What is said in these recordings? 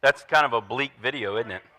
That's kind of a bleak video, isn't it?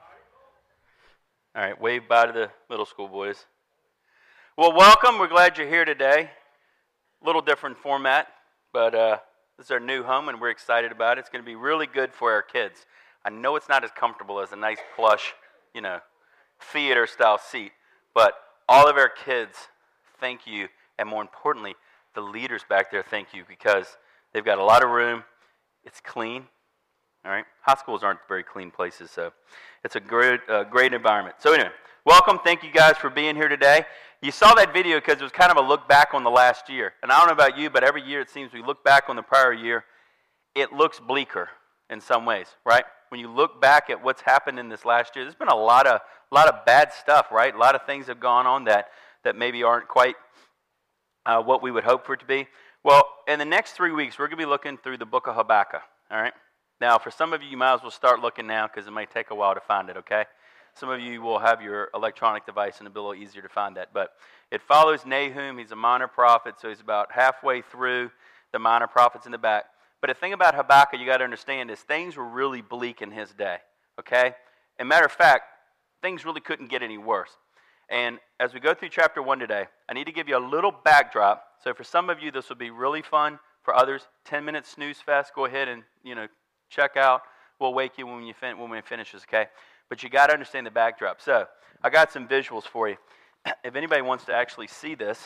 All right, wave bye to the middle school boys. Well, welcome. We're glad you're here today. A little different format, but this is our new home, and we're excited about it. It's going to be really good for our kids. I know it's not as comfortable as a nice plush, theater-style seat, but all of our kids thank you, and more importantly, the leaders back there thank you because they've got a lot of room. It's clean. All right, high schools aren't very clean places, so it's a great environment. So anyway, welcome. Thank you guys for being here today. You saw that video because it was kind of a look back on the last year. And I don't know about you, but every year it seems we look back on the prior year, it looks bleaker in some ways, right? When you look back at what's happened in this last year, there's been a lot of bad stuff, right? A lot of things have gone on that maybe aren't quite what we would hope for it to be. Well, in the next 3 weeks, we're going to be looking through the book of Habakkuk, all right? Now, for some of you, you might as well start looking now because it might take a while to find it, okay? Some of you will have your electronic device and it'll be a little easier to find that. But it follows Nahum. He's a minor prophet, so he's about halfway through the minor prophets in the back. But the thing about Habakkuk you got to understand is things were really bleak in his day, okay? And matter of fact, things really couldn't get any worse. And as we go through chapter 1 today, I need to give you a little backdrop. So for some of you, this will be really fun. For others, 10-minute snooze fest. Go ahead and, check out. We'll wake you when we finish this, okay? But you got to understand the backdrop. So I got some visuals for you. If anybody wants to actually see this,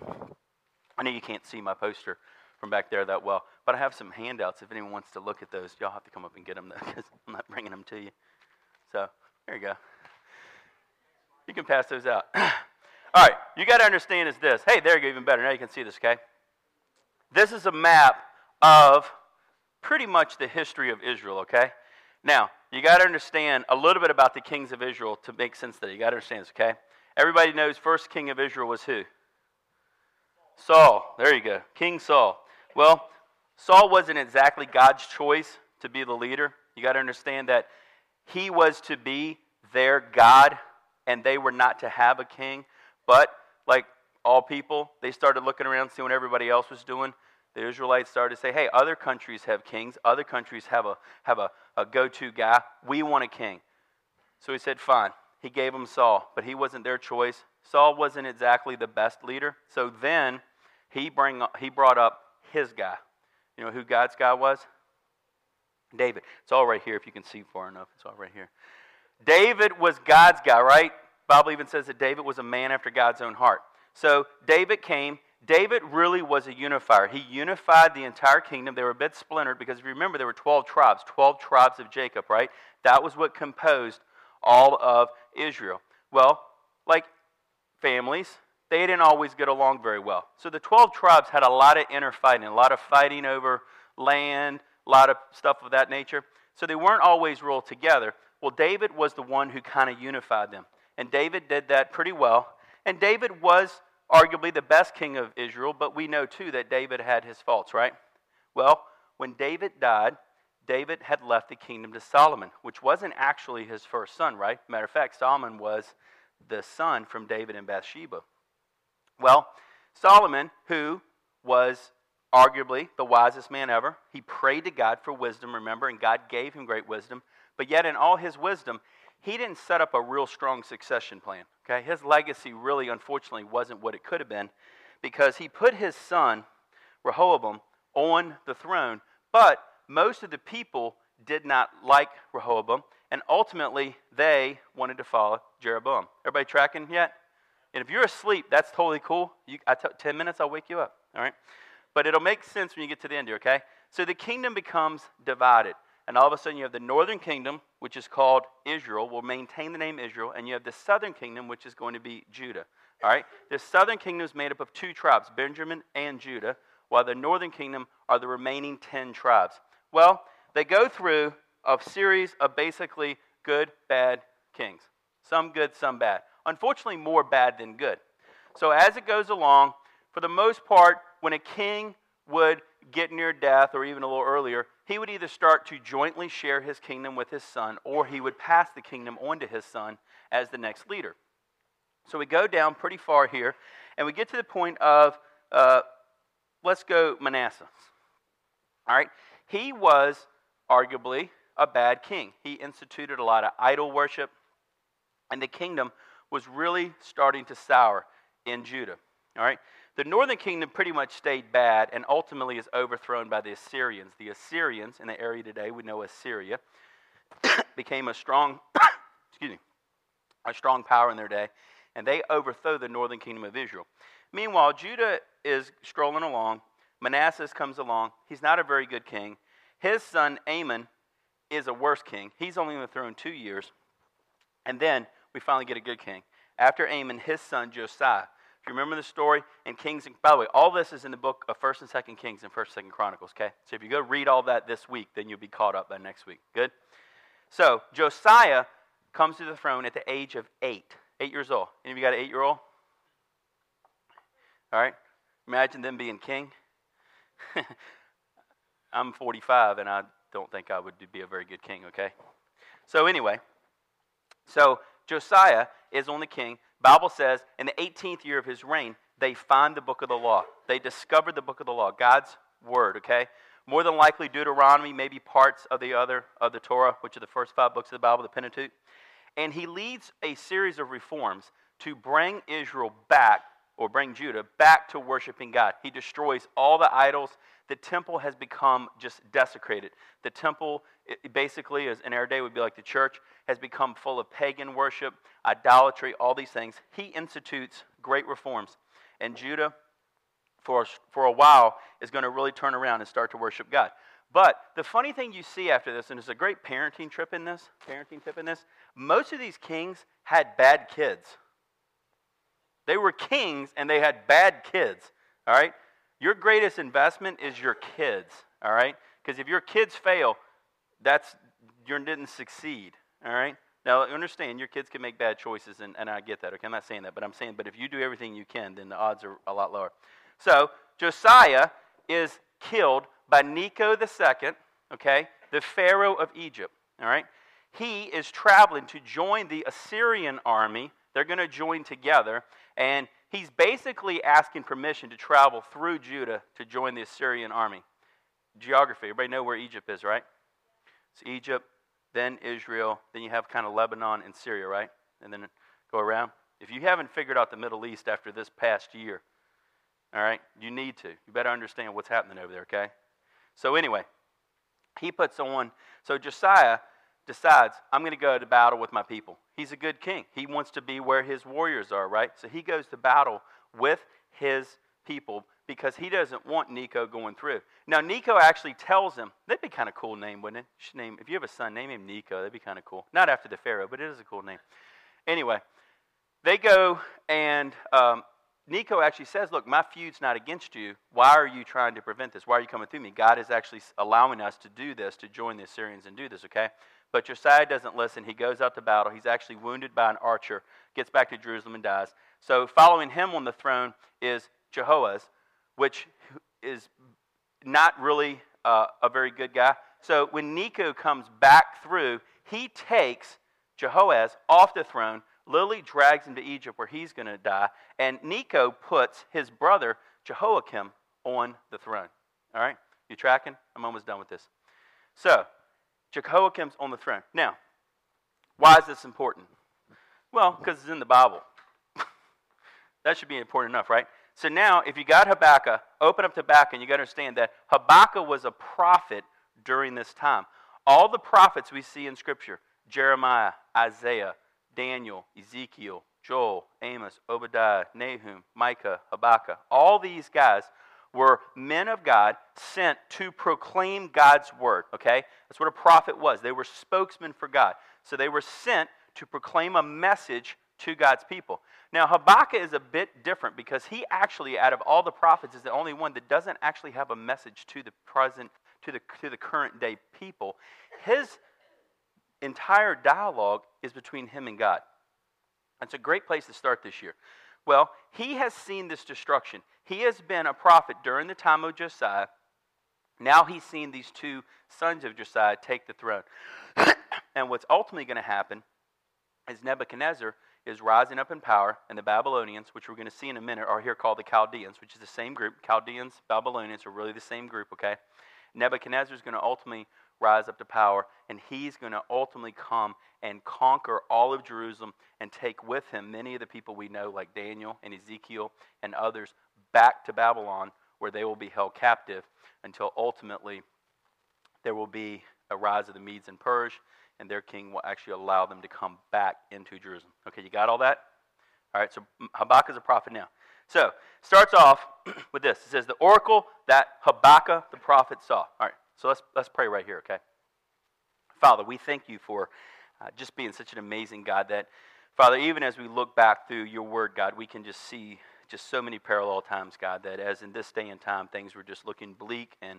I know you can't see my poster from back there that well, but I have some handouts. If anyone wants to look at those, y'all have to come up and get them because I'm not bringing them to you. So there you go. You can pass those out. All right, you got to understand is this. Hey, there you go, even better. Now you can see this, okay? This is a map of pretty much the history of Israel, okay? Now, you got to understand a little bit about the kings of Israel to make sense of that. You got to understand this, okay? Everybody knows first king of Israel was who? Saul. There you go. King Saul. Well, Saul wasn't exactly God's choice to be the leader. You got to understand that he was to be their God, and they were not to have a king. But like all people, they started looking around, seeing what everybody else was doing. The Israelites started to say, hey, other countries have kings. Other countries have a go-to guy. We want a king. So he said, fine. He gave them Saul, but he wasn't their choice. Saul wasn't exactly the best leader. So then he brought up his guy. You know who God's guy was? David. It's all right here if you can see far enough. It's all right here. David was God's guy, right? The Bible even says that David was a man after God's own heart. So David came. David really was a unifier. He unified the entire kingdom. They were a bit splintered because if you remember, there were 12 tribes of Jacob, right? That was what composed all of Israel. Well, like families, they didn't always get along very well. So the 12 tribes had a lot of inner fighting, a lot of fighting over land, a lot of stuff of that nature. So they weren't always real together. Well, David was the one who kind of unified them. And David did that pretty well. And David was arguably the best king of Israel, but we know too that David had his faults, right? Well, when David died, David had left the kingdom to Solomon, which wasn't actually his first son, right? Matter of fact, Solomon was the son from David and Bathsheba. Well, Solomon, who was arguably the wisest man ever, he prayed to God for wisdom, remember, and God gave him great wisdom, but yet in all his wisdom, he didn't set up a real strong succession plan. Okay, his legacy really, unfortunately, wasn't what it could have been because he put his son, Rehoboam, on the throne, but most of the people did not like Rehoboam, and ultimately, they wanted to follow Jeroboam. Everybody tracking yet? And if you're asleep, that's totally cool. 10 minutes, I'll wake you up, all right? But it'll make sense when you get to the end here, okay? So the kingdom becomes divided. And all of a sudden you have the northern kingdom, which is called Israel, will maintain the name Israel, and you have the southern kingdom, which is going to be Judah. All right? The southern kingdom is made up of 2 tribes, Benjamin and Judah, while the northern kingdom are the remaining 10 tribes. Well, they go through a series of basically good, bad kings. Some good, some bad. Unfortunately, more bad than good. So as it goes along, for the most part, when a king would get near death, or even a little earlier, he would either start to jointly share his kingdom with his son, or he would pass the kingdom on to his son as the next leader. So we go down pretty far here, and we get to the point of, let's go Manasseh. All right? He was arguably a bad king. He instituted a lot of idol worship, and the kingdom was really starting to sour in Judah. All right? The northern kingdom pretty much stayed bad and ultimately is overthrown by the Assyrians. The Assyrians, in the area today we know as Syria, became a strong, a strong power in their day, and they overthrew the northern kingdom of Israel. Meanwhile, Judah is strolling along. Manasseh comes along. He's not a very good king. His son Amon is a worse king. He's only on the throne 2 years. And then we finally get a good king. After Amon, his son Josiah. If you remember the story in Kings, by the way, all this is in the book of 1st and 2nd Kings and 1st and 2nd Chronicles, okay? So if you go read all that this week, then you'll be caught up by next week. Good? So Josiah comes to the throne at the age of 8 years old. Any of you got an 8-year-old? All right? Imagine them being king. I'm 45, and I don't think I would be a very good king, okay? So anyway, so Josiah is on the king. Bible says in the 18th year of his reign, they find the book of the law. They discovered the book of the law, God's word, okay? More than likely Deuteronomy, maybe parts of the Torah, which are the first 5 books of the Bible, the Pentateuch. And he leads a series of reforms to bring Israel back, or bring Judah back to worshiping God. He destroys all the idols. The temple has become just desecrated. The temple, basically, as in our day would be like the church, has become full of pagan worship, idolatry, all these things. He institutes great reforms. And Judah, for a while, is going to really turn around and start to worship God. But the funny thing you see after this, and there's a great parenting tip in this, most of these kings had bad kids. They were kings and they had bad kids, all right? Your greatest investment is your kids, all right? Because if your kids fail, you didn't succeed, all right? Now, understand, your kids can make bad choices, and I get that, okay? I'm not saying that, but I'm saying, but if you do everything you can, then the odds are a lot lower. So, Josiah is killed by Necho II, okay, the Pharaoh of Egypt, all right? He is traveling to join the Assyrian army. They're going to join together, and he's basically asking permission to travel through Judah to join the Assyrian army. Geography, everybody know where Egypt is, right? It's Egypt, then Israel, then you have kind of Lebanon and Syria, right? And then go around. If you haven't figured out the Middle East after this past year, all right, you need to. You better understand what's happening over there, okay? So anyway, so Josiah decides, I'm going to go to battle with my people. He's a good king. He wants to be where his warriors are, right? So he goes to battle with his people because he doesn't want Necho going through. Now, Necho actually tells him, that'd be kind of a cool name, wouldn't it? If you have a son, name him Necho. That'd be kind of cool. Not after the Pharaoh, but it is a cool name. Anyway, they go and Necho actually says, look, my feud's not against you. Why are you trying to prevent this? Why are you coming through me? God is actually allowing us to do this, to join the Assyrians and do this, okay? But Josiah doesn't listen. He goes out to battle. He's actually wounded by an archer, gets back to Jerusalem and dies. So following him on the throne is Jehoaz, which is not really a very good guy. So when Necho comes back through, he takes Jehoaz off the throne, literally drags him to Egypt where he's going to die, and Necho puts his brother Jehoiakim on the throne. All right? You tracking? I'm almost done with this. So, Jehoiakim's on the throne. Now, why is this important? Well, because it's in the Bible. That should be important enough, right? So now, if you got Habakkuk, open up to Habakkuk, and you got to understand that Habakkuk was a prophet during this time. All the prophets we see in Scripture, Jeremiah, Isaiah, Daniel, Ezekiel, Joel, Amos, Obadiah, Nahum, Micah, Habakkuk, all these guys were men of God sent to proclaim God's word, okay? That's what a prophet was. They were spokesmen for God. So they were sent to proclaim a message to God's people. Now, Habakkuk is a bit different because he actually, out of all the prophets, is the only one that doesn't actually have a message to the present, to the current day people. His entire dialogue is between him and God. It's a great place to start this year. Well, he has seen this destruction. He has been a prophet during the time of Josiah. Now he's seen these two sons of Josiah take the throne. And what's ultimately going to happen is Nebuchadnezzar is rising up in power, and the Babylonians, which we're going to see in a minute, are here called the Chaldeans, which is the same group. Chaldeans, Babylonians are really the same group, okay? Nebuchadnezzar is going to ultimately rise up to power, and he's going to ultimately come and conquer all of Jerusalem and take with him many of the people we know, like Daniel and Ezekiel and others, back to Babylon, where they will be held captive until ultimately there will be a rise of the Medes and Persians, and their king will actually allow them to come back into Jerusalem. Okay, you got all that? All right, so Habakkuk is a prophet now. So, starts off with this. It says, the oracle that Habakkuk the prophet saw. All right, so let's pray right here, okay? Father, we thank you for just being such an amazing God that, Father, even as we look back through your word, God, we can just see just so many parallel times, God, that as in this day and time, things were just looking bleak and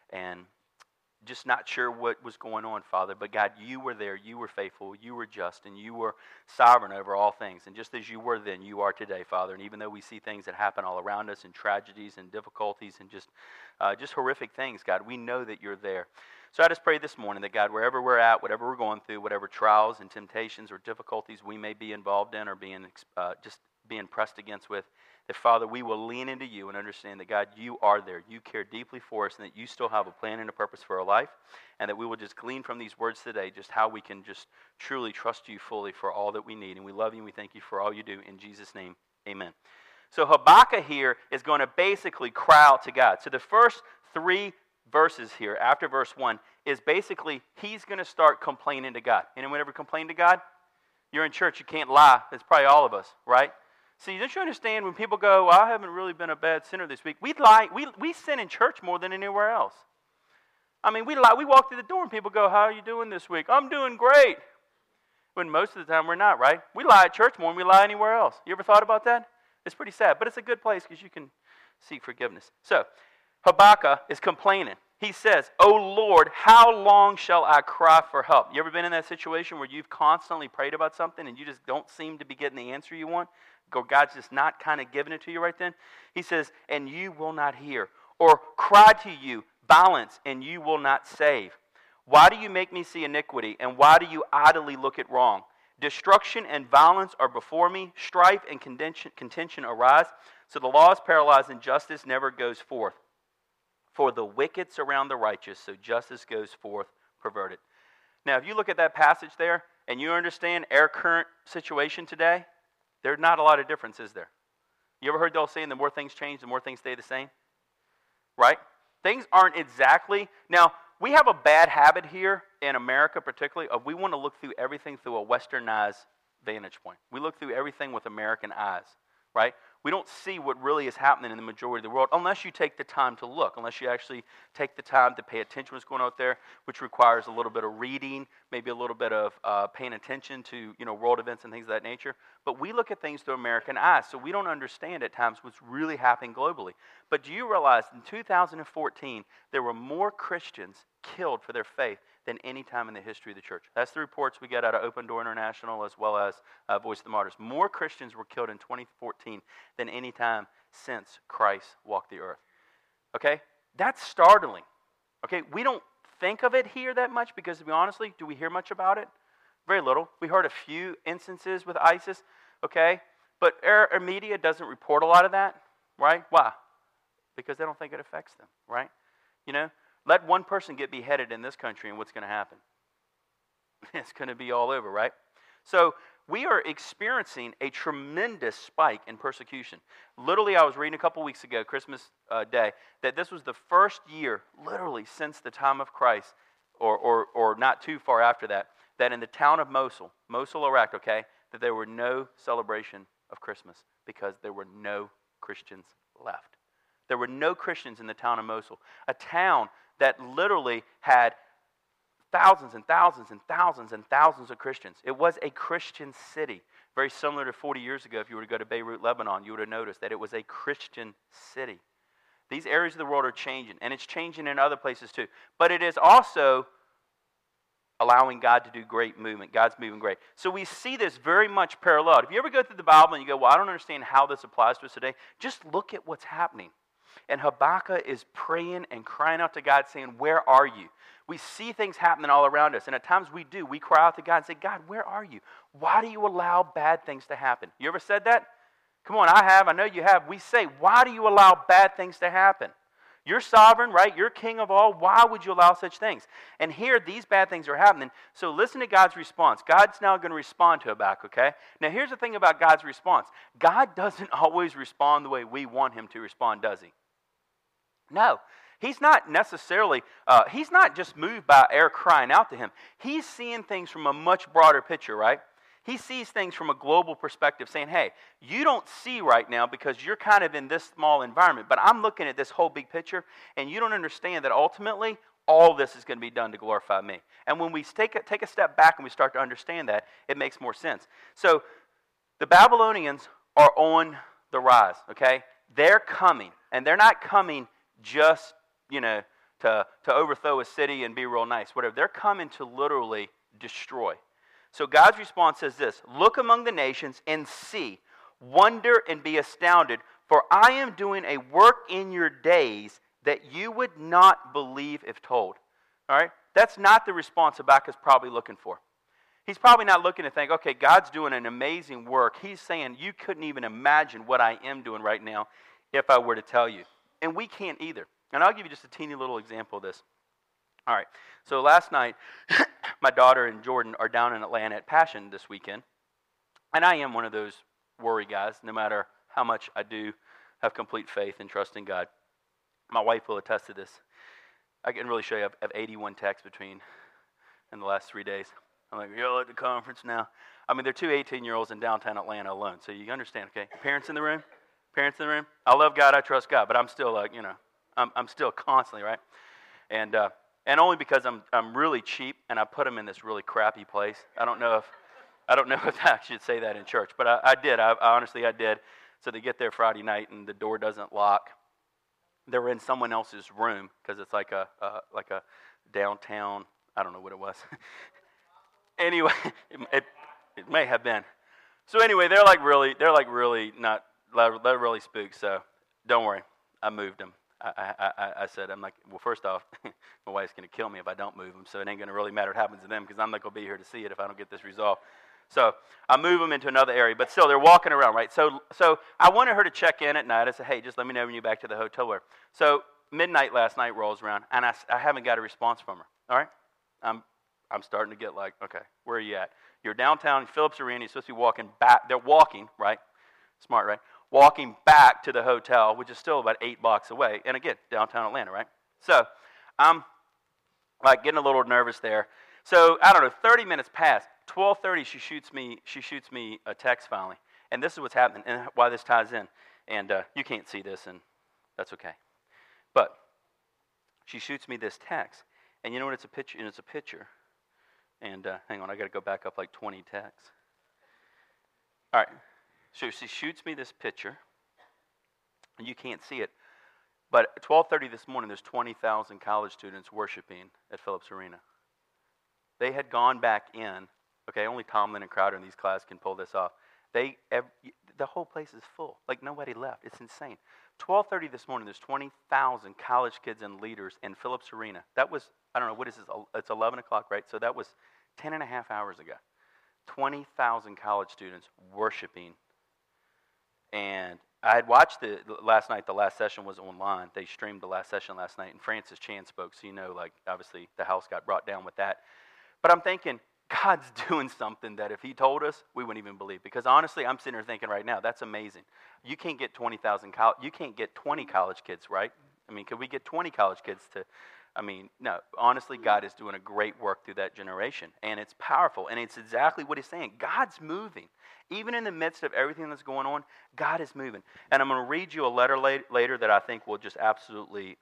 just not sure what was going on, Father. But God, you were there, you were faithful, you were just, and you were sovereign over all things. And just as you were then, you are today, Father. And even though we see things that happen all around us, and tragedies and difficulties and just horrific things, God, we know that you're there. So I just pray this morning that, God, wherever we're at, whatever we're going through, whatever trials and temptations or difficulties we may be involved in or being pressed against with, that, Father, we will lean into you and understand that, God, you are there. You care deeply for us, and that you still have a plan and a purpose for our life, and that we will just glean from these words today just how we can just truly trust you fully for all that we need. And we love you, and we thank you for all you do. In Jesus' name, amen. So Habakkuk here is going to basically cry out to God. So the first 3 verses here, after verse 1, is basically he's going to start complaining to God. Anyone ever complain to God? You're in church, you can't lie. That's probably all of us, right? See, don't you understand when people go, well, I haven't really been a bad sinner this week. We lie. We sin in church more than anywhere else. I mean, we lie. We walk through the door and people go, how are you doing this week? I'm doing great. When most of the time we're not, right? We lie at church more than we lie anywhere else. You ever thought about that? It's pretty sad, but it's a good place because you can seek forgiveness. So, Habakkuk is complaining. He says, "O Lord, how long shall I cry for help?" You ever been in that situation where you've constantly prayed about something and you just don't seem to be getting the answer you want? Or God's just not kind of giving it to you right then? He says, "And you will not hear, or cry to you, balance, and you will not save. Why do you make me see iniquity, and why do you idly look at wrong? Destruction and violence are before me, strife and contention arise. So the law is paralyzed, and justice never goes forth. For the wicked surround the righteous, so justice goes forth perverted." Now, if you look at that passage there, and you understand our current situation today, there's not a lot of difference, is there? You ever heard the old saying, the more things change, the more things stay the same? Right? Things aren't exactly... Now, we have a bad habit here in America particularly of we want to look through everything through a westernized vantage point. We look through everything with American eyes, right? We don't see what really is happening in the majority of the world unless you take the time to look, unless you actually take the time to pay attention to what's going on out there, which requires a little bit of reading, maybe a little bit of paying attention to world events and things of that nature. But we look at things through American eyes, so we don't understand at times what's really happening globally. But do you realize in 2014, there were more Christians killed for their faith than any time in the history of the church? That's the reports we get out of Open Door International as well as Voice of the Martyrs. More Christians were killed in 2014 than any time since Christ walked the earth. Okay? That's startling. Okay? We don't think of it here that much because, to be honestly, do we hear much about it? Very little. We heard a few instances with ISIS, okay? But our media doesn't report a lot of that, right? Why? Because they don't think it affects them, right? Let one person get beheaded in this country and what's going to happen? It's going to be all over, right? So we are experiencing a tremendous spike in persecution. Literally, I was reading a couple weeks ago, Christmas Day, that this was the first year, literally since the time of Christ, or not too far after that in the town of Mosul, Iraq, okay, that there were no celebration of Christmas because there were no Christians left. There were no Christians in the town of Mosul, a town that literally had thousands and thousands and thousands and thousands of Christians. It was a Christian city. Very similar to 40 years ago, if you were to go to Beirut, Lebanon, you would have noticed that it was a Christian city. These areas of the world are changing, and it's changing in other places too. But it is also allowing God to do great movement. God's moving great. So we see this very much paralleled. If you ever go through the Bible and you go, well, I don't understand how this applies to us today, just look at what's happening. And Habakkuk is praying and crying out to God saying, where are you? We see things happening all around us. And at times we do. We cry out to God and say, God, where are you? Why do you allow bad things to happen? You ever said that? Come on, I have. I know you have. We say, why do you allow bad things to happen? You're sovereign, right? You're king of all. Why would you allow such things? And here, these bad things are happening. So listen to God's response. God's now going to respond to Habakkuk, okay? Now, here's the thing about God's response. God doesn't always respond the way we want him to respond, does he? No. He's not necessarily, he's not just moved by our crying out to him. He's seeing things from a much broader picture, right? He sees things from a global perspective, saying, hey, you don't see right now because you're kind of in this small environment, but I'm looking at this whole big picture, and you don't understand that ultimately all this is going to be done to glorify me. And when we take a step back and we start to understand that, it makes more sense. So the Babylonians are on the rise, okay? They're coming, and they're not coming just, to overthrow a city and be real nice, whatever. They're coming to literally destroy. So God's response says this, look among the nations and see, wonder and be astounded, for I am doing a work in your days that you would not believe if told. All right? That's not the response Habakkuk's probably looking for. He's probably not looking to think, okay, God's doing an amazing work. He's saying, you couldn't even imagine what I am doing right now if I were to tell you. And we can't either. And I'll give you just a teeny little example of this. All right, so last night, my daughter and Jordan are down in Atlanta at Passion this weekend. And I am one of those worry guys, no matter how much I do have complete faith and trust in God. My wife will attest to this. I can really show you, I have 81 texts in the last 3 days. I'm like, y'all at the conference now? I mean, there are two 18-year-olds in downtown Atlanta alone, so you understand, okay? Parents in the room? I love God, I trust God, but I'm still like, I'm still constantly, right? And only because I'm really cheap and I put them in this really crappy place. I don't know if I should say that in church, but I did. I honestly did. So they get there Friday night and the door doesn't lock. They're in someone else's room because it's like a downtown. I don't know what it was. Anyway, it may have been. So anyway, they're really spooked. So don't worry, I moved them. I said, I'm like, well, first off, my wife's going to kill me if I don't move them, so it ain't going to really matter what happens to them because I'm not going to be here to see it if I don't get this resolved. So I move them into another area, but still, they're walking around, right? So I wanted her to check in at night. I said, hey, just let me know when you're back to the hotel. So midnight last night rolls around, and I haven't got a response from her, all right? I'm starting to get like, okay, where are you at? You're downtown Phillips Arena. You're supposed to be walking back. They're walking, right? Smart, right? Walking back to the hotel, which is still about 8 blocks away. And again, downtown Atlanta, right? So I'm like getting a little nervous there. So I don't know, 30 minutes past, 12:30, she shoots me a text finally. And this is what's happening and why this ties in. And you can't see this, and that's okay. But she shoots me this text. And you know what? It's a picture. And it's a picture. And hang on, I got to go back up like 20 texts. All right. So she shoots me this picture, and you can't see it. But at 12:30 this morning, there's 20,000 college students worshiping at Phillips Arena. They had gone back in. Okay, only Tomlin and Crowder in these classes can pull this off. The whole place is full. Like nobody left. It's insane. 12:30 this morning, there's 20,000 college kids and leaders in Phillips Arena. That was, I don't know, what is this? It's 11 o'clock, right? So that was 10 and a half hours ago. 20,000 college students worshiping. And I had watched last night. The last session was online. They streamed the last session last night, and Francis Chan spoke. So obviously the house got brought down with that. But I'm thinking, God's doing something that if He told us, we wouldn't even believe. Because honestly, I'm sitting here thinking right now, that's amazing. You can't get 20,000 you can't get 20 college kids, right? I mean, could we get 20 college kids to? No. Honestly, God is doing a great work through that generation, and it's powerful, and it's exactly what He's saying. God's moving. Even in the midst of everything that's going on, God is moving. And I'm going to read you a letter later that I think will just absolutely,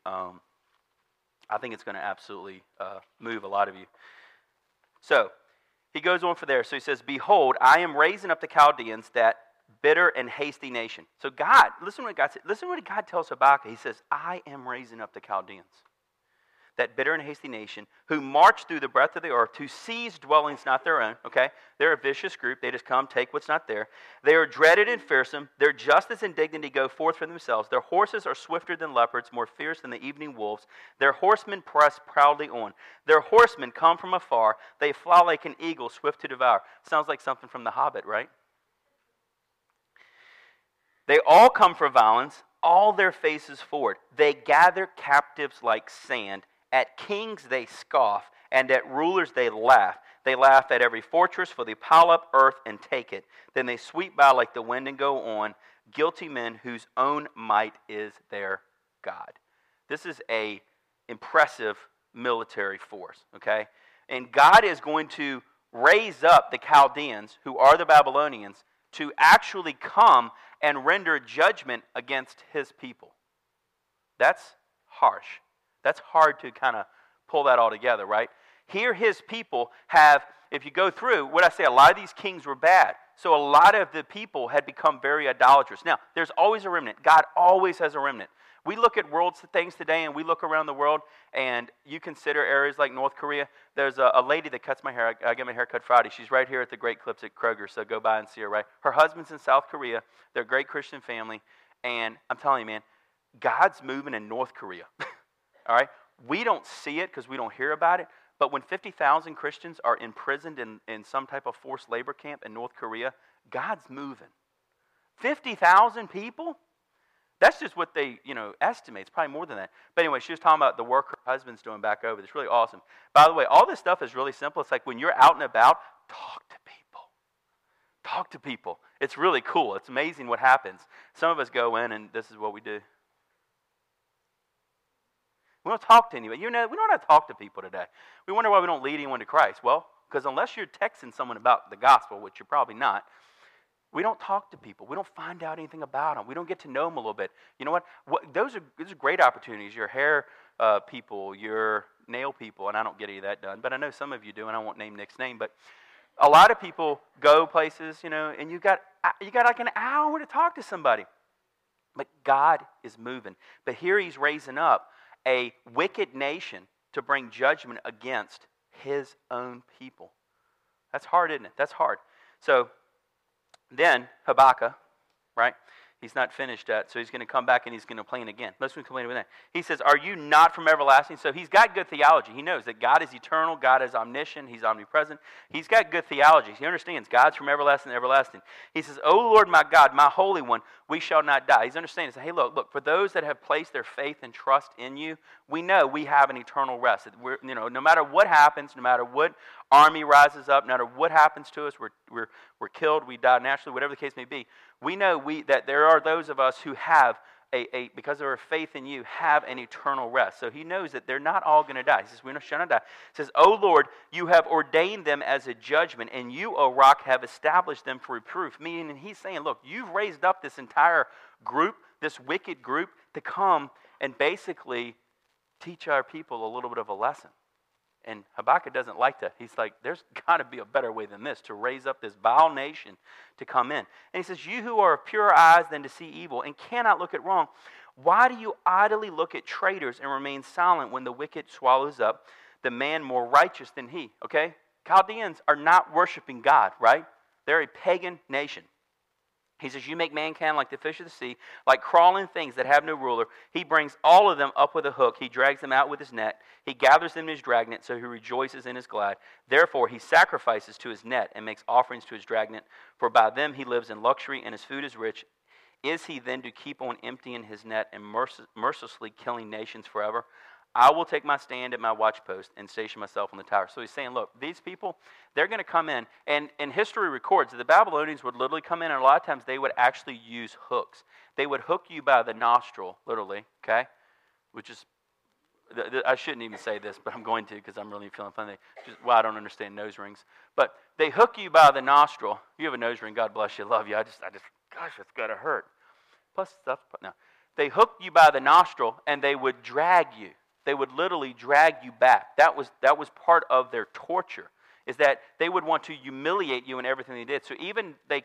I think it's going to absolutely move a lot of you. So, he goes on for there. So he says, behold, I am raising up the Chaldeans, that bitter and hasty nation. So God, listen to what God said. Listen to what God tells Habakkuk. He says, I am raising up the Chaldeans, that bitter and hasty nation, who march through the breadth of the earth to seize dwellings not their own. Okay, they're a vicious group. They just come, take what's not there. They are dreaded and fearsome. Their justice and dignity go forth for themselves. Their horses are swifter than leopards, more fierce than the evening wolves. Their horsemen press proudly on. Their horsemen come from afar. They fly like an eagle, swift to devour. Sounds like something from The Hobbit, right? They all come for violence. all their faces forward. They gather captives like sand. At kings they scoff, and at rulers they laugh. They laugh at every fortress, for they pile up earth and take it. Then they sweep by like the wind and go on, guilty men whose own might is their God. This is a impressive military force, okay? And God is going to raise up the Chaldeans, who are the Babylonians, to actually come and render judgment against his people. That's harsh. That's hard to kind of pull that all together, right? Here his people have, if you go through, what I say, a lot of these kings were bad. So a lot of the people had become very idolatrous. Now, there's always a remnant. God always has a remnant. We look at world things today, and we look around the world, and you consider areas like North Korea. There's a lady that cuts my hair. I get my hair cut Friday. She's right here at the Great Clips at Kroger, so go by and see her, right? Her husband's in South Korea. They're a great Christian family, and I'm telling you, man, God's moving in North Korea. All right? We don't see it because we don't hear about it, but when 50,000 Christians are imprisoned in some type of forced labor camp in North Korea, God's moving. 50,000 people? That's just what they, estimate. It's probably more than that. But anyway, she was talking about the work her husband's doing back over. It's really awesome. By the way, all this stuff is really simple. It's like when you're out and about, talk to people. Talk to people. It's really cool. It's amazing what happens. Some of us go in, and this is what we do. We don't talk to anybody. We don't know how to talk to people today. We wonder why we don't lead anyone to Christ. Well, because unless you're texting someone about the gospel, which you're probably not, we don't talk to people. We don't find out anything about them. We don't get to know them a little bit. You know what? Those are great opportunities. Your hair people, your nail people, and I don't get any of that done, but I know some of you do, and I won't name Nick's name, but a lot of people go places, and you got like an hour to talk to somebody. But God is moving. But here he's raising up a wicked nation to bring judgment against his own people. That's hard, isn't it? That's hard. So then Habakkuk, right? He's not finished yet, so he's going to come back and he's going to complain again. Let's complain with that. He says, "Are you not from everlasting?" So he's got good theology. He knows that God is eternal, God is omniscient, he's omnipresent. He's got good theology. He understands God's from everlasting to everlasting. He says, "O Lord my God, my Holy One, we shall not die." He's understanding. He says, hey, look, for those that have placed their faith and trust in you, we know we have an eternal rest. No matter what happens, no matter what army rises up, no matter what happens to us, we're killed, we die naturally, whatever the case may be, we know that there are those of us who have because of our faith in you, have an eternal rest. So he knows that they're not all going to die. He says, we shall not die. He says, "O Lord, you have ordained them as a judgment, and you, O rock, have established them for reproof." Meaning, he's saying, look, you've raised up this entire group, this wicked group, to come and basically teach our people a little bit of a lesson. And Habakkuk doesn't like that. He's like, there's got to be a better way than this to raise up this vile nation to come in. And he says, "You who are of purer eyes than to see evil and cannot look at wrong, why do you idly look at traitors and remain silent when the wicked swallows up the man more righteous than he?" Okay? Chaldeans are not worshiping God, right? They're a pagan nation. He says, "You make mankind like the fish of the sea, like crawling things that have no ruler. He brings all of them up with a hook. He drags them out with his net. He gathers them in his dragnet, so he rejoices in his glad. Therefore he sacrifices to his net and makes offerings to his dragnet. For by them he lives in luxury, and his food is rich. Is he then to keep on emptying his net and mercilessly killing nations forever? I will take my stand at my watchpost and station myself on the tower." So he's saying, look, these people, they're going to come in. And history records that the Babylonians would literally come in, and a lot of times they would actually use hooks. They would hook you by the nostril, literally, okay? Which is, I shouldn't even say this, but I'm going to because I'm really feeling funny. I don't understand nose rings. But they hook you by the nostril. You have a nose ring, God bless you, love you. I just gosh, it's got to hurt. Plus stuff, no. They hook you by the nostril, and they would drag you. They would literally drag you back. That was part of their torture, is that they would want to humiliate you in everything they did. So even they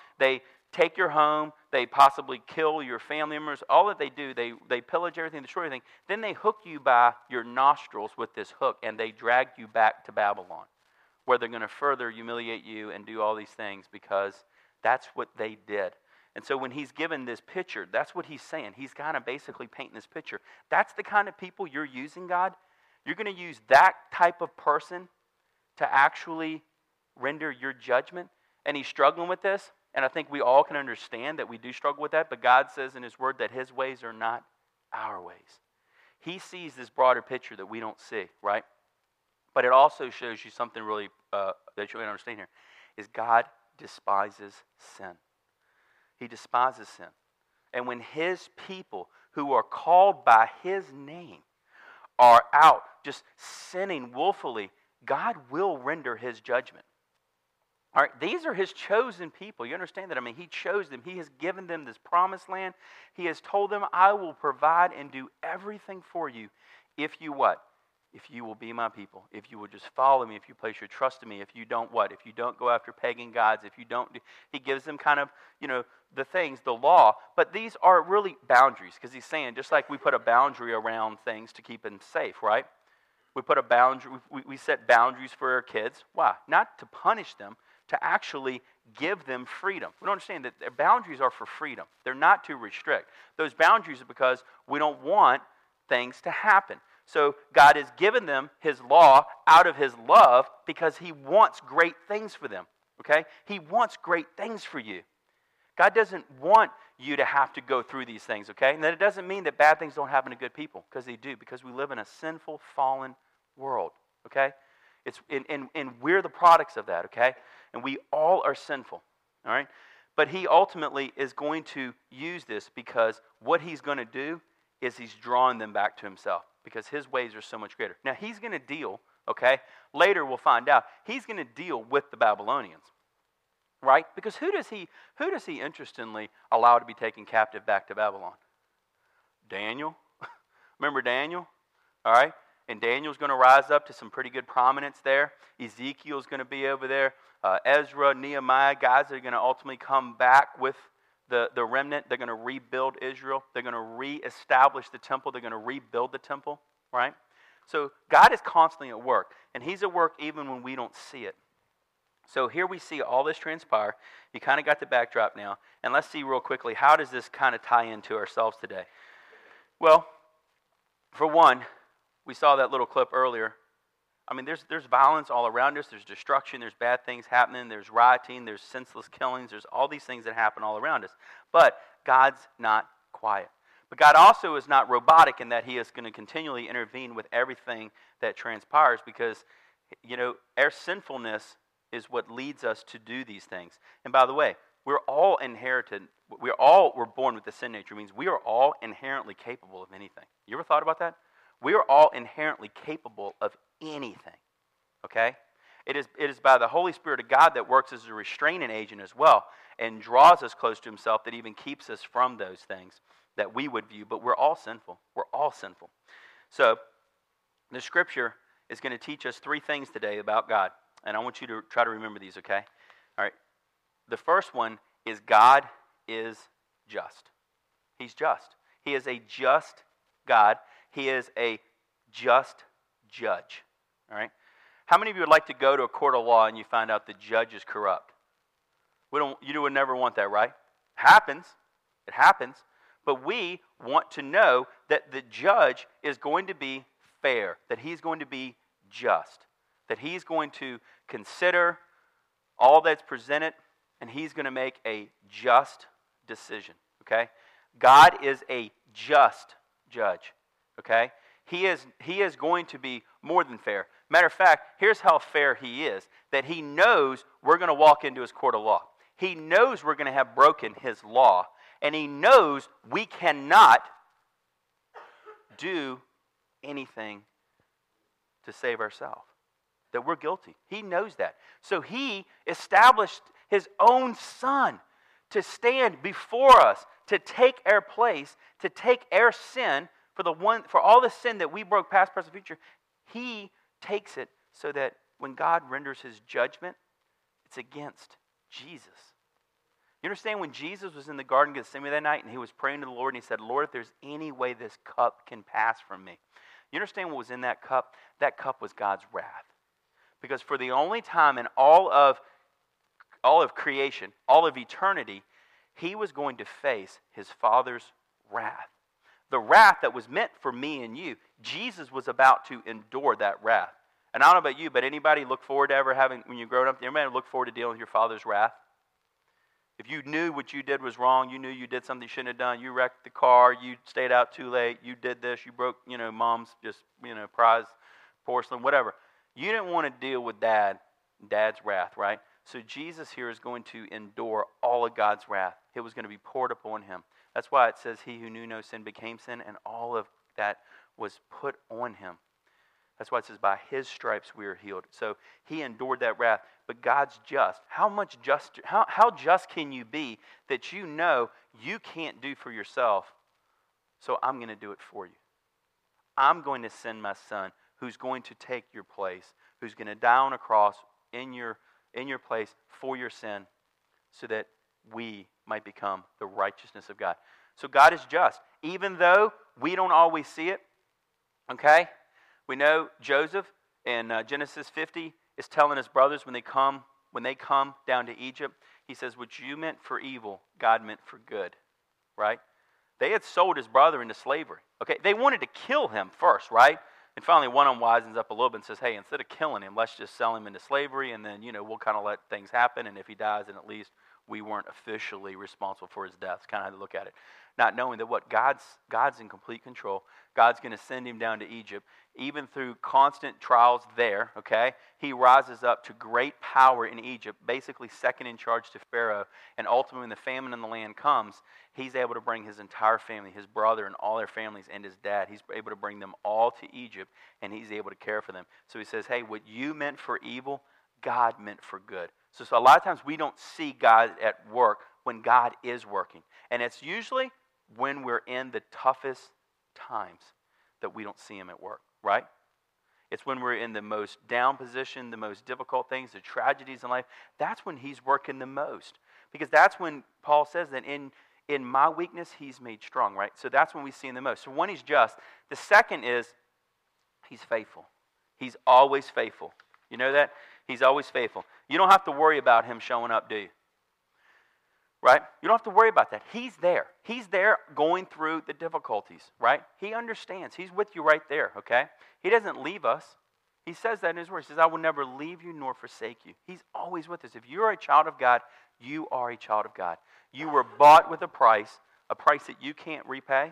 take your home, they possibly kill your family members. All that they do, they pillage everything, destroy everything. Then they hook you by your nostrils with this hook, and they drag you back to Babylon, where they're going to further humiliate you and do all these things, because that's what they did. And so when he's given this picture, that's what he's saying. He's kind of basically painting this picture. That's the kind of people you're using, God. You're going to use that type of person to actually render your judgment. And he's struggling with this. And I think we all can understand that we do struggle with that, but God says in His Word that His ways are not our ways. He sees this broader picture that we don't see, right? But it also shows you something really that you understand here, is God despises sin. He despises sin. And when His people who are called by His name are out just sinning willfully, God will render His judgment. All right, these are His chosen people. You understand that? I mean, He chose them. He has given them this promised land. He has told them, I will provide and do everything for you if you what? If you will be my people. If you will just follow me. If you place your trust in me. If you don't what? If you don't go after pagan gods. If you don't do... He gives them kind of, the things, the law. But these are really boundaries. Because He's saying, just like we put a boundary around things to keep them safe, right? We put a boundary, we set boundaries for our kids. Why? Not to punish them, to actually give them freedom. We don't understand that their boundaries are for freedom. They're not to restrict. Those boundaries are because we don't want things to happen. So God has given them His law out of His love because He wants great things for them. Okay? He wants great things for you. God doesn't want you to have to go through these things, okay? And that it doesn't mean that bad things don't happen to good people, because they do, because we live in a sinful, fallen world, okay? And we're the products of that, okay? And we all are sinful, all right? But He ultimately is going to use this because what He's going to do is He's drawing them back to Himself because His ways are so much greater. Now, He's going to deal, okay? Later we'll find out. He's going to deal with the Babylonians, right? Because who does he interestingly allow to be taken captive back to Babylon? Daniel. Remember Daniel? All right? And Daniel's going to rise up to some pretty good prominence there. Ezekiel's going to be over there. Ezra, Nehemiah, guys that are going to ultimately come back with the remnant. They're going to rebuild Israel. They're going to reestablish the temple. They're going to rebuild the temple, right? So God is constantly at work. And He's at work even when we don't see it. So here we see all this transpire. You kind of got the backdrop now. And let's see real quickly, how does this kind of tie into ourselves today? Well, for one, we saw that little clip earlier. I mean, there's violence all around us. There's destruction. There's bad things happening. There's rioting. There's senseless killings. There's all these things that happen all around us. But God's not quiet. But God also is not robotic in that He is going to continually intervene with everything that transpires because, our sinfulness is what leads us to do these things. And by the way, we're all inherited. We're born with the sin nature. It means we are all inherently capable of anything. You ever thought about that? We are all inherently capable of anything. Okay? It is by the Holy Spirit of God that works as a restraining agent as well and draws us close to Himself that even keeps us from those things that we would view. But we're all sinful. We're all sinful. So the Scripture is going to teach us three things today about God. And I want you to try to remember these, okay? All right. The first one is God is just. He's just. He is a just God. He is a just judge. All right? How many of you would like to go to a court of law and you find out the judge is corrupt? You would never want that, right? Happens. It happens. But we want to know that the judge is going to be fair, that he's going to be just, that he's going to consider all that's presented, and he's going to make a just decision, okay? God is a just judge, okay? He is going to be more than fair. Matter of fact, here's how fair He is, that He knows we're going to walk into His court of law. He knows we're going to have broken His law, and He knows we cannot do anything to save ourselves, that we're guilty. He knows that. So He established His own Son to stand before us, to take our place, to take our sin, for all the sin that we broke past, present, future. He takes it so that when God renders His judgment, it's against Jesus. You understand when Jesus was in the Garden of Gethsemane that night and He was praying to the Lord and He said, Lord, if there's any way this cup can pass from me. You understand what was in that cup? That cup was God's wrath. Because for the only time in all of creation, all of eternity, He was going to face His Father's wrath. The wrath that was meant for me and you, Jesus was about to endure that wrath. And I don't know about you, but anybody look forward to ever having, when you're growing up, anybody look forward to dealing with your Father's wrath? If you knew what you did was wrong, you knew you did something you shouldn't have done, you wrecked the car, you stayed out too late, you did this, you broke, mom's prize porcelain, whatever. You didn't want to deal with dad's wrath, right? So Jesus here is going to endure all of God's wrath. It was going to be poured upon him. That's why it says he who knew no sin became sin, and all of that was put on him. That's why it says by his stripes we are healed. So he endured that wrath. But God's just. How just can you be that you know you can't do for yourself, so I'm going to do it for you. I'm going to send my son who's going to take your place, who's going to die on a cross in your place for your sin, so that we might become the righteousness of God. So God is just. Even though we don't always see it, okay? We know Joseph in Genesis 50 is telling his brothers when they come down to Egypt, he says, what you meant for evil, God meant for good, right? They had sold his brother into slavery. Okay, they wanted to kill him first, right? And finally one of them wisens up a little bit and says, hey, instead of killing him, let's just sell him into slavery, and then, we'll kind of let things happen, and if he dies, then at least we weren't officially responsible for his death. It's kind of how to look at it. Not knowing that God's in complete control. God's going to send him down to Egypt. Even through constant trials there, okay, he rises up to great power in Egypt, basically second in charge to Pharaoh. And ultimately, when the famine in the land comes, he's able to bring his entire family, his brother and all their families, and his dad. He's able to bring them all to Egypt, and he's able to care for them. So he says, hey, what you meant for evil, God meant for good. So a lot of times we don't see God at work when God is working. And it's usually when we're in the toughest times that we don't see him at work, right? It's when we're in the most down position, the most difficult things, the tragedies in life. That's when he's working the most. Because that's when Paul says that in my weakness, he's made strong, right? So that's when we see him the most. So one, he's just. The second is he's faithful. He's always faithful. You know that? He's always faithful. You don't have to worry about him showing up, do you? Right? You don't have to worry about that. He's there. He's there going through the difficulties, right? He understands. He's with you right there, okay? He doesn't leave us. He says that in his word. He says, I will never leave you nor forsake you. He's always with us. If you're a child of God, you are a child of God. You were bought with a price that you can't repay.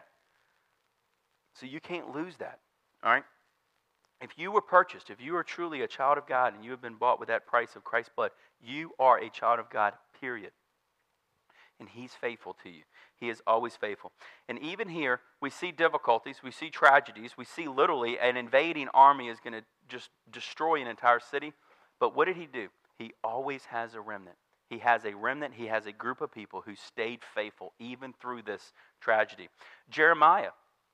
So you can't lose that, all right? If you were purchased, if you are truly a child of God and you have been bought with that price of Christ's blood, you are a child of God, period. And he's faithful to you. He is always faithful. And even here, we see difficulties, we see tragedies, we see literally an invading army is going to just destroy an entire city. But what did he do? He always has a remnant. He has a remnant. He has a group of people who stayed faithful even through this tragedy. Jeremiah,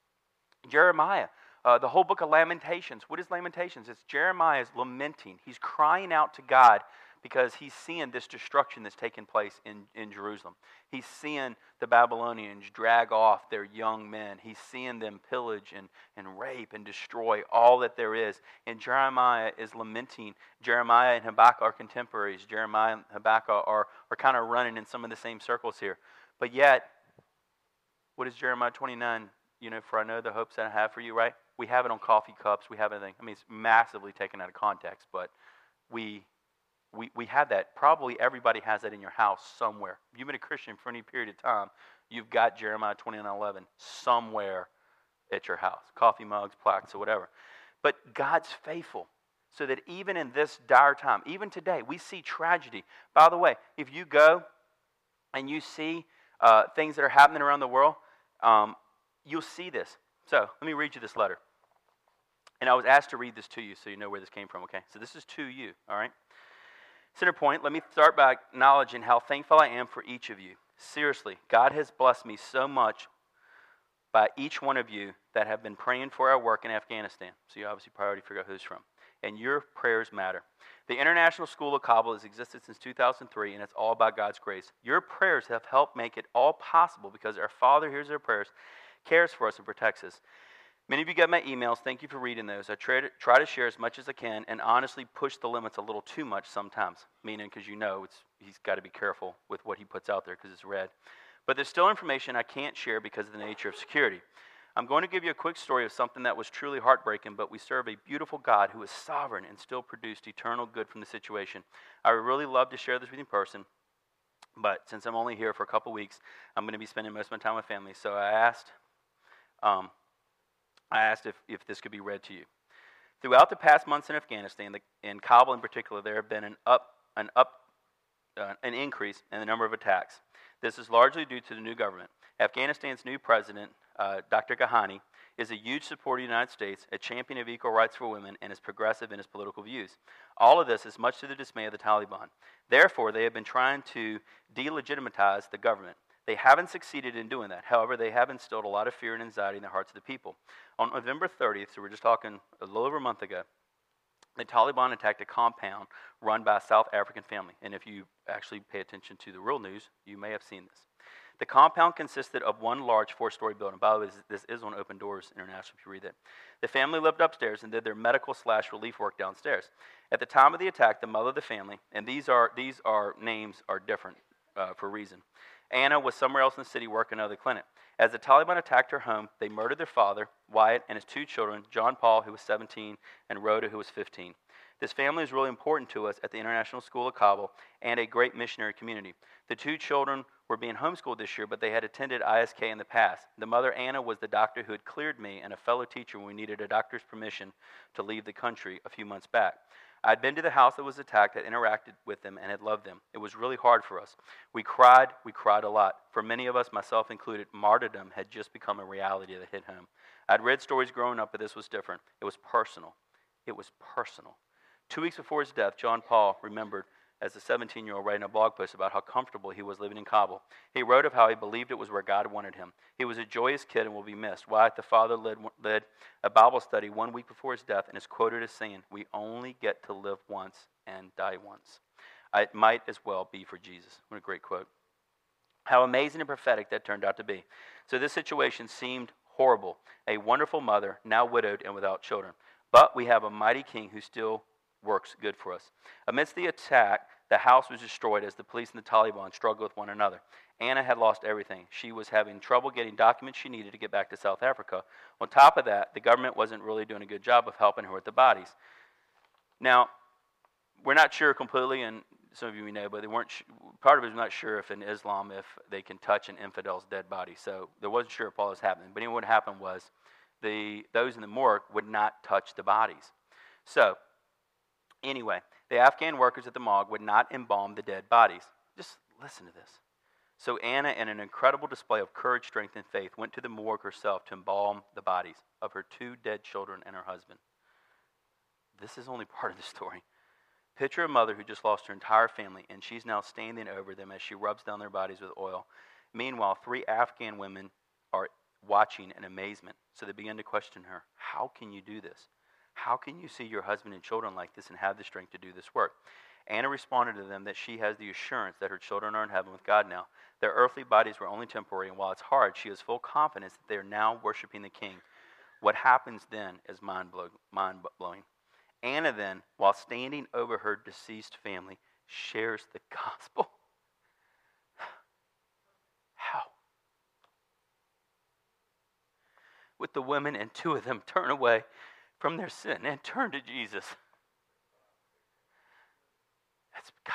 the whole book of Lamentations. What is Lamentations? It's Jeremiah's lamenting. He's crying out to God because he's seeing this destruction that's taking place in Jerusalem. He's seeing the Babylonians drag off their young men. He's seeing them pillage and rape and destroy all that there is. And Jeremiah is lamenting. Jeremiah and Habakkuk are contemporaries. Jeremiah and Habakkuk are kind of running in some of the same circles here. But yet, what is Jeremiah 29? For I know the hopes that I have for you, right? We have it on coffee cups. We have everything. I mean, it's massively taken out of context, but we have that. Probably everybody has that in your house somewhere. If you've been a Christian for any period of time, you've got Jeremiah 29:11 somewhere at your house. Coffee mugs, plaques, or whatever. But God's faithful, so that even in this dire time, even today, we see tragedy. By the way, if you go and you see things that are happening around the world, you'll see this. So let me read you this letter. And I was asked to read this to you so you know where this came from, okay? So this is to you, all right? Center point, let me start by acknowledging how thankful I am for each of you. Seriously, God has blessed me so much by each one of you that have been praying for our work in Afghanistan. So you obviously probably already figure out who it's from. And your prayers matter. The International School of Kabul has existed since 2003, and it's all about God's grace. Your prayers have helped make it all possible because our Father hears our prayers, cares for us, and protects us. Many of you get my emails. Thank you for reading those. I try to share as much as I can and honestly push the limits a little too much sometimes, meaning because he's got to be careful with what he puts out there because it's read. But there's still information I can't share because of the nature of security. I'm going to give you a quick story of something that was truly heartbreaking, but we serve a beautiful God who is sovereign and still produced eternal good from the situation. I would really love to share this with you in person, But since I'm only here for a couple weeks, I'm going to be spending most of my time with family. So I asked if this could be read to you. Throughout the past months in Afghanistan, in Kabul in particular, there have been an increase in the number of attacks. This is largely due to the new government. Afghanistan's new president, Dr. Ghani, is a huge supporter of the United States, a champion of equal rights for women, and is progressive in his political views. All of this is much to the dismay of the Taliban. Therefore, they have been trying to delegitimize the government. They haven't succeeded in doing that. However, they have instilled a lot of fear and anxiety in the hearts of the people. On November 30th, so we're just talking a little over a month ago, the Taliban attacked a compound run by a South African family. And if you actually pay attention to the real news, you may have seen this. The compound consisted of one large 4-story building. By the way, this is on Open Doors International if you read it. The family lived upstairs and did their medical/relief work downstairs. At the time of the attack, the mother of the family, and these names are different for a reason. Anna was somewhere else in the city working at another clinic. As the Taliban attacked her home, they murdered their father, Wyatt, and his 2 children, John Paul, who was 17, and Rhoda, who was 15. This family is really important to us at the International School of Kabul and a great missionary community. The 2 children were being homeschooled this year, but they had attended ISK in the past. The mother, Anna, was the doctor who had cleared me and a fellow teacher when we needed a doctor's permission to leave the country a few months back. I had been to the house that was attacked, had interacted with them, and had loved them. It was really hard for us. We cried a lot. For many of us, myself included, martyrdom had just become a reality that hit home. I'd read stories growing up, but this was different. It was personal. It was personal. 2 weeks before his death, John Paul remembered as a 17-year-old writing a blog post about how comfortable he was living in Kabul. He wrote of how he believed it was where God wanted him. He was a joyous kid and will be missed. Wyatt, the father, led a Bible study 1 week before his death and is quoted as saying, "We only get to live once and die once. It might as well be for Jesus." What a great quote. How amazing and prophetic that turned out to be. So this situation seemed horrible. A wonderful mother, now widowed and without children. But we have a mighty king who still works good for us. Amidst the attack, the house was destroyed as the police and the Taliban struggled with one another. Anna had lost everything. She was having trouble getting documents she needed to get back to South Africa. On top of that, the government wasn't really doing a good job of helping her with the bodies. Now, we're not sure completely, and some of you may know, but they weren't. Part of it was not sure if in Islam if they can touch an infidel's dead body. So they wasn't sure if all this happened. But anyway, what happened was those in the morgue would not touch the bodies. So anyway, the Afghan workers at the morgue would not embalm the dead bodies. Just listen to this. So Anna, in an incredible display of courage, strength, and faith, went to the morgue herself to embalm the bodies of her 2 dead children and her husband. This is only part of the story. Picture a mother who just lost her entire family, and she's now standing over them as she rubs down their bodies with oil. Meanwhile, 3 Afghan women are watching in amazement. So they begin to question her. How can you do this? How can you see your husband and children like this and have the strength to do this work? Anna responded to them that she has the assurance that her children are in heaven with God now. Their earthly bodies were only temporary, and while it's hard, she has full confidence that they are now worshiping the King. What happens then is mind-blowing. Anna then, while standing over her deceased family, shares the gospel. How? With the women, and 2 of them turn away from their sin and turn to Jesus. That's God.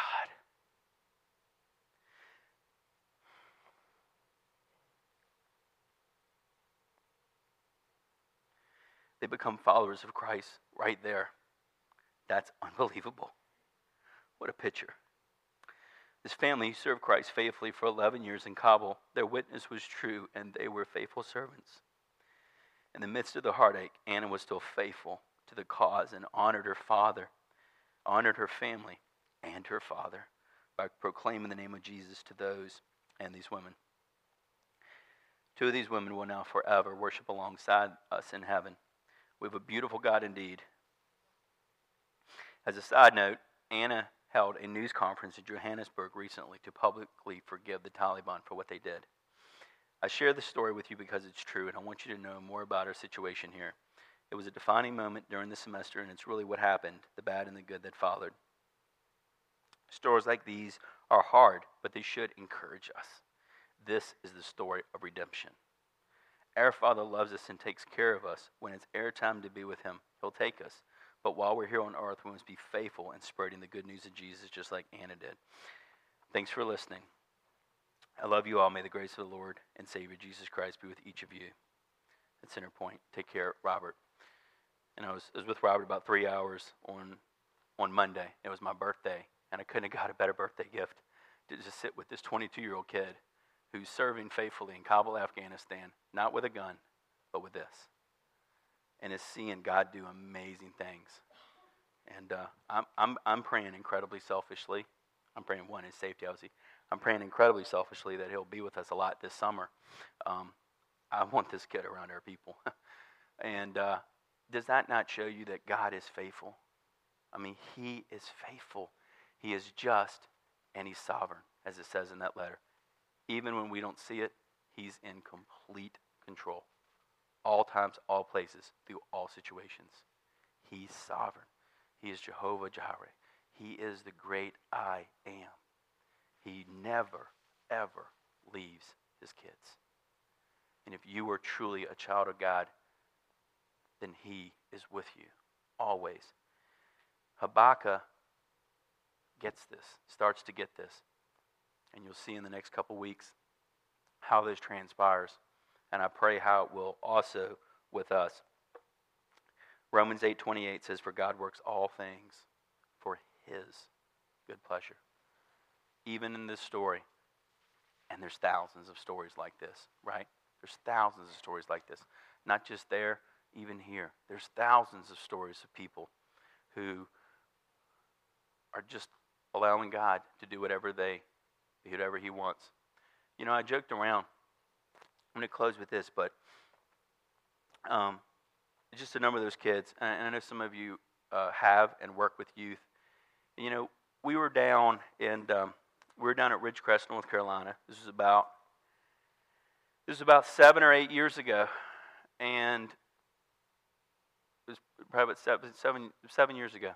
They become followers of Christ right there. That's unbelievable. What a picture. This family served Christ faithfully for 11 years in Kabul. Their witness was true, and they were faithful servants. In the midst of the heartache, Anna was still faithful to the cause and honored her father, honored her family and her father by proclaiming the name of Jesus to those and these women. 2 of these women will now forever worship alongside us in heaven. We have a beautiful God indeed. As a side note, Anna held a news conference in Johannesburg recently to publicly forgive the Taliban for what they did. I share this story with you because it's true, and I want you to know more about our situation here. It was a defining moment during the semester, and it's really what happened, the bad and the good that followed. Stories like these are hard, but they should encourage us. This is the story of redemption. Our Father loves us and takes care of us. When it's our time to be with Him, He'll take us. But while we're here on earth, we must be faithful in spreading the good news of Jesus, just like Anna did. Thanks for listening. I love you all. May the grace of the Lord and Savior Jesus Christ be with each of you. At Center Point, take care, Robert. And I was with Robert about 3 hours on Monday. It was my birthday, and I couldn't have got a better birthday gift to just sit with this 22-year-old kid who's serving faithfully in Kabul, Afghanistan, not with a gun, but with this. And is seeing God do amazing things. And I'm praying incredibly selfishly. I'm praying, one, his safety, obviously. I'm praying incredibly selfishly that he'll be with us a lot this summer. I want this kid around our people. And does that not show you that God is faithful? I mean, he is faithful. He is just, and he's sovereign, as it says in that letter. Even when we don't see it, he's in complete control. All times, all places, through all situations. He's sovereign. He is Jehovah Jireh. He is the great I am. He never, ever leaves his kids. And if you are truly a child of God, then he is with you, always. Habakkuk gets this, starts to get this. And you'll see in the next couple weeks how this transpires. And I pray how it will also with us. Romans 8:28 says, "For God works all things for his good pleasure." Even in this story, and there's thousands of stories like this, right? There's thousands of stories like this. Not just there, even here. There's thousands of stories of people who are just allowing God to do whatever he wants. You know, I joked around. I'm going to close with this, but just a number of those kids, and I know some of you have and work with youth. You know, we were down at Ridgecrest, North Carolina. This was about 7 or 8 years ago, and it was probably about seven years ago.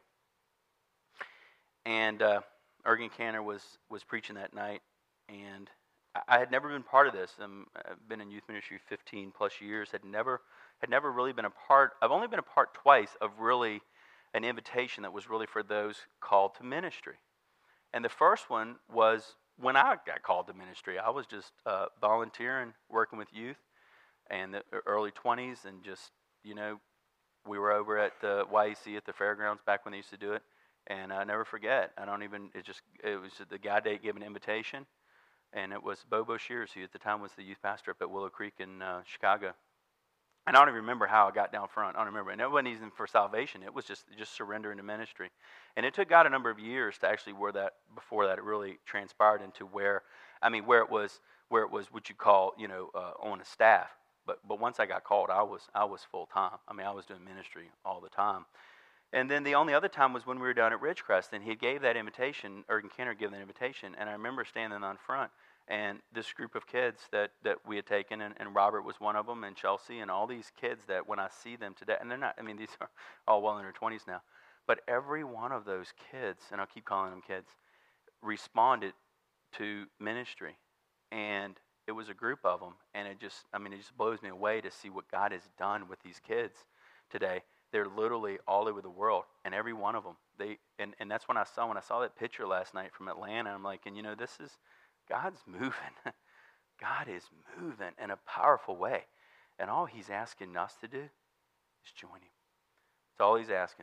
And Ergen Cantor was preaching that night, and I had never been part of this. I've been in youth ministry 15 plus years. Had never really been a part. I've only been a part twice of really an invitation that was really for those called to ministry. And the first one was when I got called to ministry. I was just volunteering, working with youth, and the early 20s, and just, you know, we were over at the YEC at the fairgrounds back when they used to do it. And I never forget. It was the guy that gave an invitation. And it was Bobo Shears, who at the time was the youth pastor up at Willow Creek in Chicago. And I don't even remember how I got down front. I don't remember. And it wasn't even for salvation. It was just surrendering to ministry. And it took God a number of years to actually before that it really transpired into where it was what you call, you know, on a staff. But once I got called, I was full time. I mean, I was doing ministry all the time. And then the only other time was when we were down at Ridgecrest, and he gave that invitation, Ergen Cantor gave that invitation, and I remember standing on front, and this group of kids that we had taken, and Robert was one of them, and Chelsea, and all these kids that when I see them today, and they're not, I mean, these are all well in their 20s now, but every one of those kids, and I'll keep calling them kids, responded to ministry, and it was a group of them, and it just blows me away to see what God has done with these kids today. They're literally all over the world, and every one of them. And that's when I saw that picture last night from Atlanta. I'm like, and you know, God's moving. God is moving in a powerful way, and all He's asking us to do is join Him. That's all He's asking.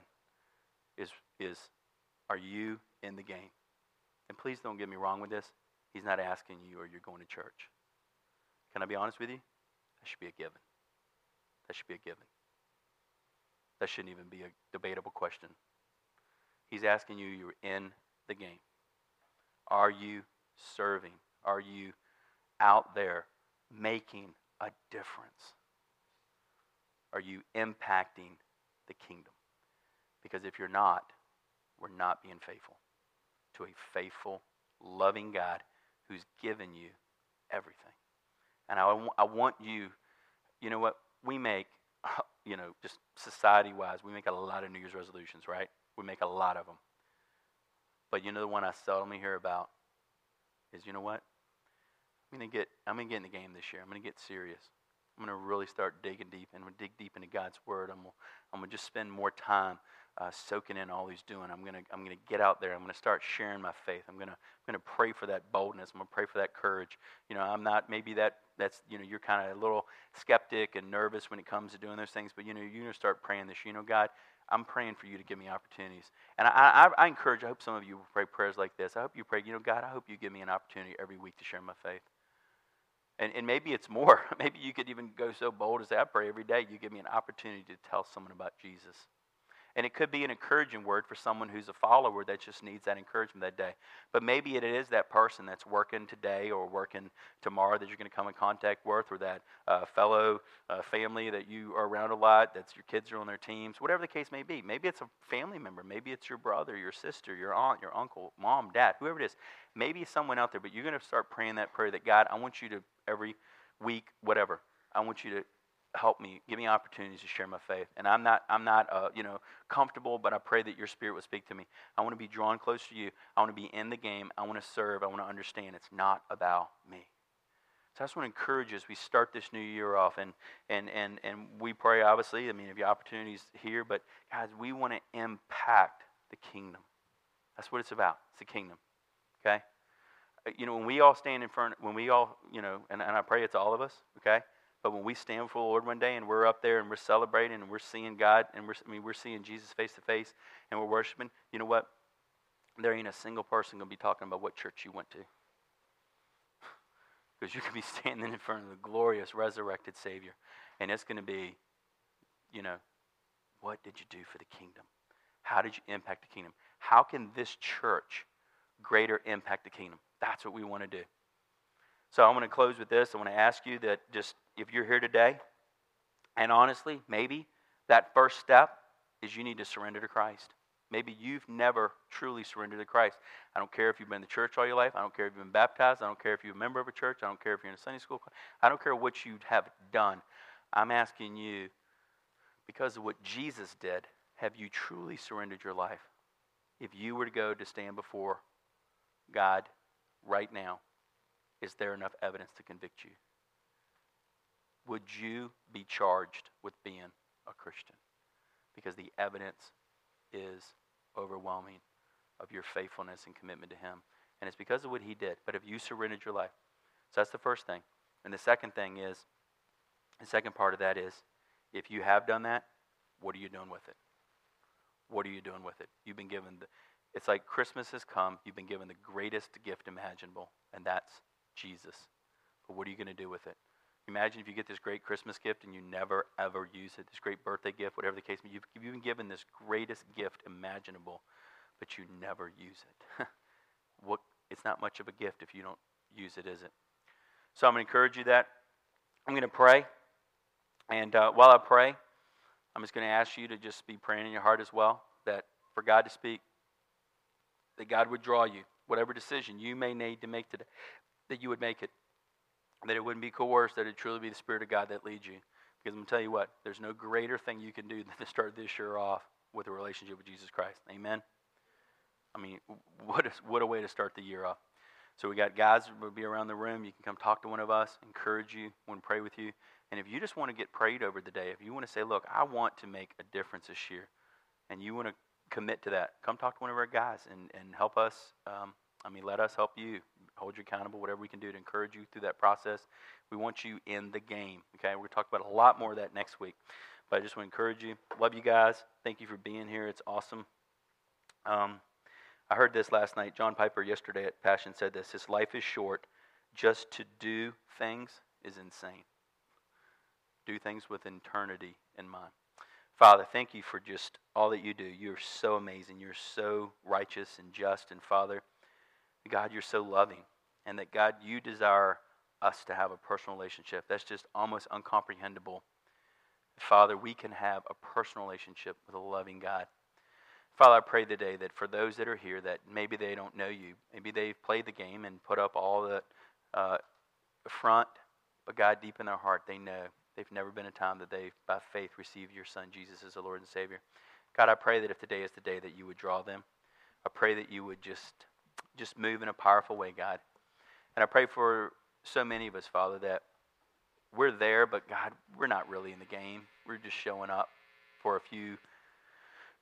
Is are you in the game? And please don't get me wrong with this. He's not asking you, or you're going to church. Can I be honest with you? That should be a given. That should be a given. That shouldn't even be a debatable question. He's asking you, you're in the game. Are you serving? Are you out there making a difference? Are you impacting the kingdom? Because if you're not, we're not being faithful to a faithful, loving God who's given you everything. And I want you, you know what, we make, you know, just society-wise, we make a lot of New Year's resolutions, right? We make a lot of them. But you know the one I seldomly hear about is, you know what? I'm gonna get in the game this year. I'm gonna get serious. I'm gonna really start digging deep, and dig deep into God's Word. I'm gonna just spend more time soaking in all he's doing. I'm gonna get out there. I'm gonna start sharing my faith. I'm gonna pray for that boldness. I'm gonna pray for that courage. I'm not maybe that's you're kind of a little skeptic and nervous when it comes to doing those things, but you're gonna start praying this. God, I'm praying for you to give me opportunities. And I encourage. I hope some of you will pray prayers like this. I hope you pray. God, I hope you give me an opportunity every week to share my faith. And maybe it's more. Maybe you could even go so bold as I pray every day. You give me an opportunity to tell someone about Jesus. And it could be an encouraging word for someone who's a follower that just needs that encouragement that day. But maybe it is that person that's working today or working tomorrow that you're going to come in contact with, or that fellow family that you are around a lot, that's your kids are on their teams, whatever the case may be. Maybe it's a family member. Maybe it's your brother, your sister, your aunt, your uncle, mom, dad, whoever it is. Maybe it's someone out there, but you're going to start praying that prayer that, God, I want you to, every week, whatever, I want you to help me, give me opportunities to share my faith. And I'm not comfortable, but I pray that your Spirit will speak to me. I want to be drawn close to you. I want to be in the game. I want to serve. I want to understand it's not about me. So I just want to encourage you as we start this new year off, and we pray, obviously, if your opportunity's here, but guys, we want to impact the kingdom. That's what it's about. It's the kingdom. Okay? When we all stand in front, when we all, and I pray it's all of us, okay? But when we stand before the Lord one day and we're up there and we're celebrating and we're seeing God and we're seeing Jesus face to face and we're worshiping, you know what? There ain't a single person going to be talking about what church you went to. Because you could be standing in front of the glorious resurrected Savior. And it's going to be, what did you do for the kingdom? How did you impact the kingdom? How can this church greater impact the kingdom? That's what we want to do. So I want to close with this. I want to ask you that just, if you're here today, and honestly, maybe that first step is you need to surrender to Christ. Maybe you've never truly surrendered to Christ. I don't care if you've been to church all your life. I don't care if you've been baptized. I don't care if you're a member of a church. I don't care if you're in a Sunday school. I don't care what you have done. I'm asking you, because of what Jesus did, have you truly surrendered your life? If you were to go to stand before God right now, is there enough evidence to convict you? Would you be charged with being a Christian? Because the evidence is overwhelming of your faithfulness and commitment to Him. And it's because of what He did. But have you surrendered your life? So that's the first thing. And the second thing is, the second part of that is, if you have done that, what are you doing with it? What are you doing with it? You've been given it's like Christmas has come. You've been given the greatest gift imaginable, and that's Jesus. But what are you going to do with it? Imagine if you get this great Christmas gift and you never, ever use it, this great birthday gift, whatever the case may be. You've been given this greatest gift imaginable, but you never use it. It's not much of a gift if you don't use it, is it? So I'm going to encourage you that. I'm going to pray. And while I pray, I'm just going to ask you to just be praying in your heart as well, that for God to speak, that God would draw you, whatever decision you may need to make today, that you would make it, that it wouldn't be coerced, that it would truly be the Spirit of God that leads you. Because I'm going to tell you what, there's no greater thing you can do than to start this year off with a relationship with Jesus Christ. Amen? What a way to start the year off. So we got guys that will be around the room. You can come talk to one of us, encourage you, want to pray with you. And if you just want to get prayed over today, if you want to say, look, I want to make a difference this year, and you want to commit to that, come talk to one of our guys and help us. Let us help you, hold you accountable, whatever we can do to encourage you through that process. We want you in the game, okay? We're going to talk about a lot more of that next week. But I just want to encourage you. Love you guys. Thank you for being here. It's awesome. I heard this last night. John Piper yesterday at Passion said this. His life is short. Just to do things is insane. Do things with eternity in mind. Father, thank you for just all that you do. You're so amazing. You're so righteous and just. And Father, God, you're so loving. And that, God, you desire us to have a personal relationship. That's just almost incomprehensible. Father, we can have a personal relationship with a loving God. Father, I pray today that for those that are here that maybe they don't know you, maybe they've played the game and put up all the front, but God, deep in their heart, they know they've never been a time that they've, by faith, received your Son, Jesus, as the Lord and Savior. God, I pray that if today is the day that you would draw them, I pray that you would just move in a powerful way, God. And I pray for so many of us, Father, that we're there, but God, we're not really in the game. We're just showing up for a few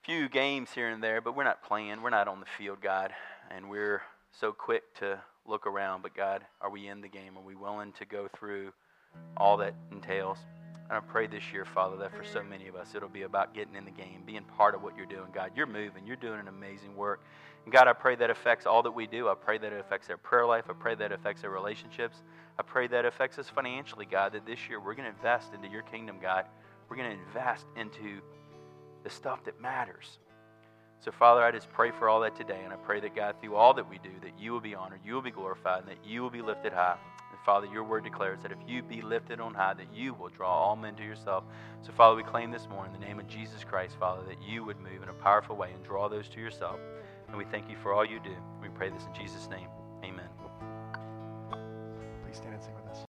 few games here and there, but we're not playing. We're not on the field, God. And we're so quick to look around. But God, are we in the game? Are we willing to go through all that entails? And I pray this year, Father, that for so many of us, it'll be about getting in the game, being part of what you're doing. God, you're moving. You're doing an amazing work. And God, I pray that affects all that we do. I pray that it affects our prayer life. I pray that it affects our relationships. I pray that it affects us financially, God, that this year we're going to invest into your kingdom, God. We're going to invest into the stuff that matters. So, Father, I just pray for all that today, and I pray that, God, through all that we do, that you will be honored, you will be glorified, and that you will be lifted high. And, Father, your word declares that if you be lifted on high, that you will draw all men to yourself. So, Father, we claim this morning in the name of Jesus Christ, Father, that you would move in a powerful way and draw those to yourself. And we thank you for all you do. We pray this in Jesus' name. Amen. Please stand and sing.